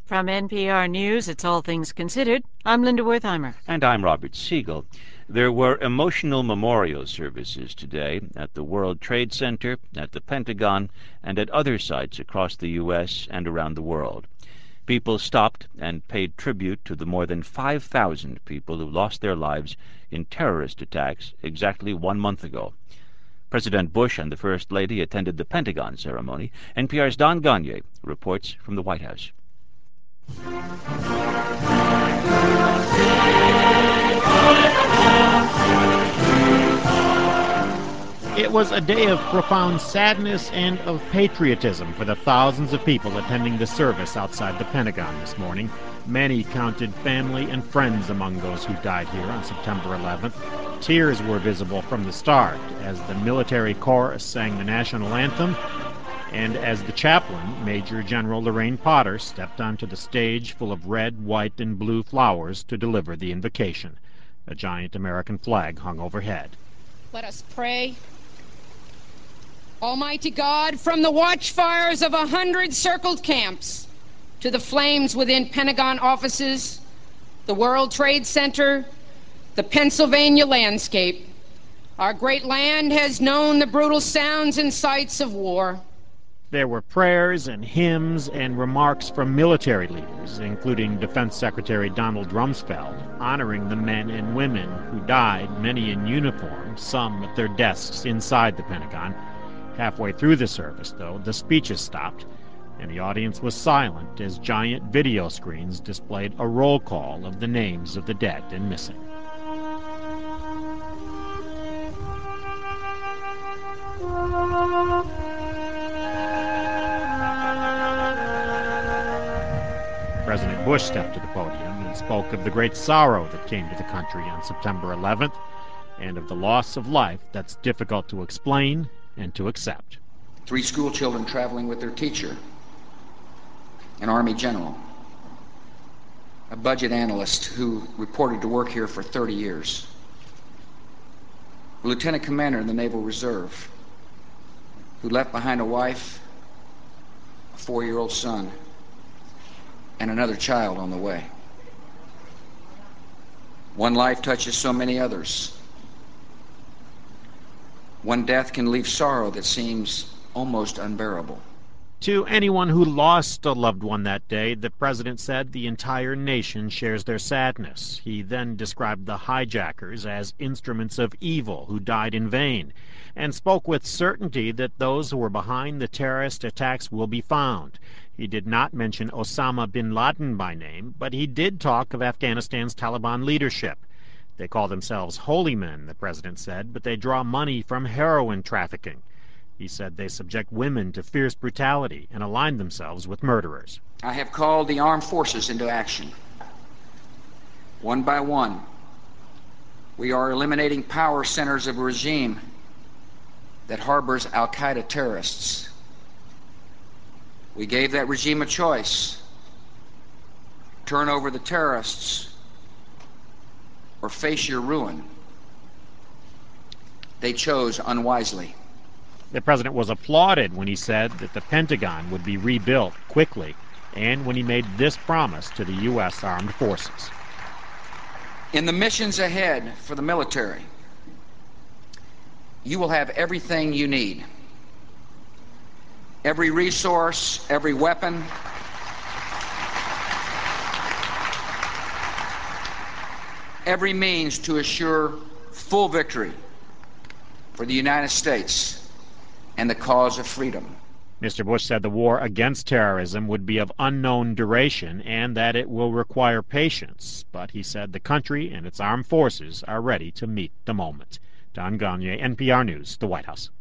From NPR News, it's All Things Considered. I'm Linda Wertheimer. And I'm Robert Siegel. There were emotional memorial services today at the World Trade Center, at the Pentagon, and at other sites across the U.S. and around the world. People stopped and paid tribute to the more than 5,000 people who lost their lives in terrorist attacks exactly 1 month ago. President Bush and the First Lady attended the Pentagon ceremony. NPR's Don Gagné reports from the White House. It was a day of profound sadness and of patriotism for the thousands of people attending the service outside the Pentagon this morning. Many counted family and friends among those who died here on September 11th. Tears were visible from the start as the military chorus sang the national anthem, and as the chaplain, Major General Lorraine Potter, stepped onto the stage full of red, white, and blue flowers to deliver the invocation. A giant American flag hung overhead. Let us pray. Almighty God, from the watchfires of 100 circled camps to the flames within Pentagon offices, the World Trade Center, the Pennsylvania landscape, our great land has known the brutal sounds and sights of war. There were prayers and hymns and remarks from military leaders, including Defense Secretary Donald Rumsfeld, honoring the men and women who died, many in uniform, some at their desks inside the Pentagon. Halfway through the service, though, the speeches stopped, and the audience was silent as giant video screens displayed a roll call of the names of the dead and missing. President Bush stepped to the podium and spoke of the great sorrow that came to the country on September 11th and of the loss of life that's difficult to explain and to accept. 3 school children traveling with their teacher, an Army general, a budget analyst who reported to work here for 30 years, a lieutenant commander in the Naval Reserve who left behind a wife, a 4-year-old son, and another child on the way. One life touches so many others. One death can leave sorrow that seems almost unbearable. To anyone who lost a loved one that day, the president said the entire nation shares their sadness. He then described the hijackers as instruments of evil who died in vain, and spoke with certainty that those who were behind the terrorist attacks will be found. He did not mention Osama bin Laden by name, but he did talk of Afghanistan's Taliban leadership. They call themselves holy men, the president said, but they draw money from heroin trafficking. He said they subject women to fierce brutality and align themselves with murderers. I have called the armed forces into action. One by one, we are eliminating power centers of a regime that harbors al-Qaeda terrorists. We gave that regime a choice: turn over the terrorists or face your ruin. They chose unwisely. The president was applauded when he said that the Pentagon would be rebuilt quickly, and when he made this promise to the U.S. Armed Forces. In the missions ahead for the military, you will have everything you need. Every resource, every weapon, every means to assure full victory for the United States and the cause of freedom. Mr. Bush said the war against terrorism would be of unknown duration and that it will require patience, but he said the country and its armed forces are ready to meet the moment. Don Gagné, NPR News, the White House.